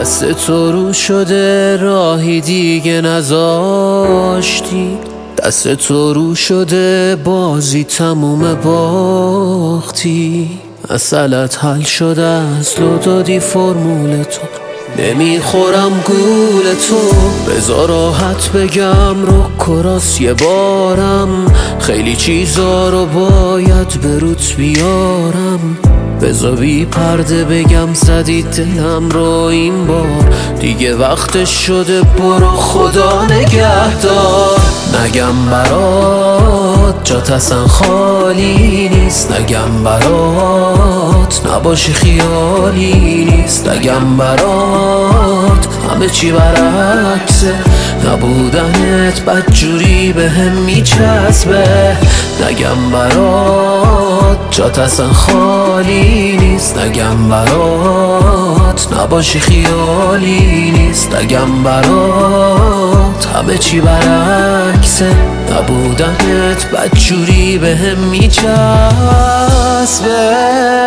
دست تو رو شده راهی دیگه نذاشتی، دست تو رو شده بازی تموم باختی. مسئلت حل شده از لو دادی فرمول تو، نمیخورم گول تو. بذار راحت بگم رو کراس یه بارم، خیلی چیزا رو باید به روت بیارم. بذار بی پرده بگم زدی دلم رو این بار، دیگه وقتش شده برو خدا نگهدار. نگم برات جات اصلا خالی نیست، نگم برات نباشی خیالی نیست، نگم برات همه چی برعکسه، نبودنت بدجوری به هم میچسبه. نگم برات جات اصلا خالی نیست، نگم برات نباشی خیالی نیست، نگم برات همه چی برعکسه، نبودنت بدجوری به هم میچسبه.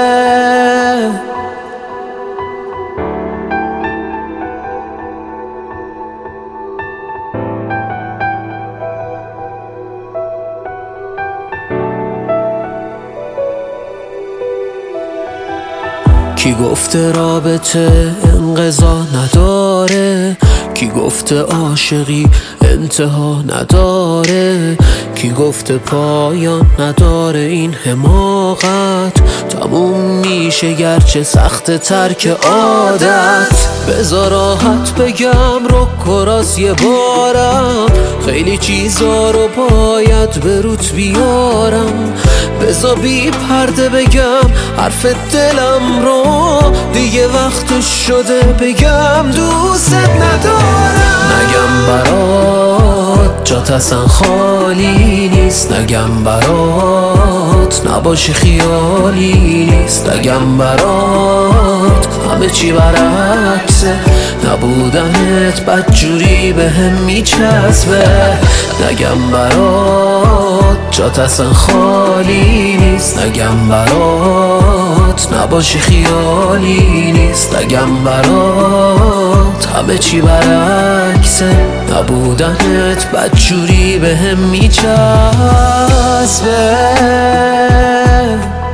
کی گفته رابطه انقضا نداره، کی گفته عاشقی انتها نداره، کی گفته پایان نداره این حماقت، تموم میشه گرچه سخت ترک عادت. بذار راحت بگم رو کراس یه بارم، خیلی چیزا رو باید به روت بیارم. بذار بی پرده بگم حرف دلم رو، دیگه وقتش شده بگم دوست ندارم. نگم برات جات اصلا خالی نیست، نگم برات نباشی خیالی نیست، نگم برات همه چی برعکسه، نبودنت بدجوری به هم میچسبه. نگم برات جات اصلا خالی نیست، نگم برات نباشی خیالی نیست، نگم برات همه چی برعکسه، نبودنت بدجوری به هم میچسبه.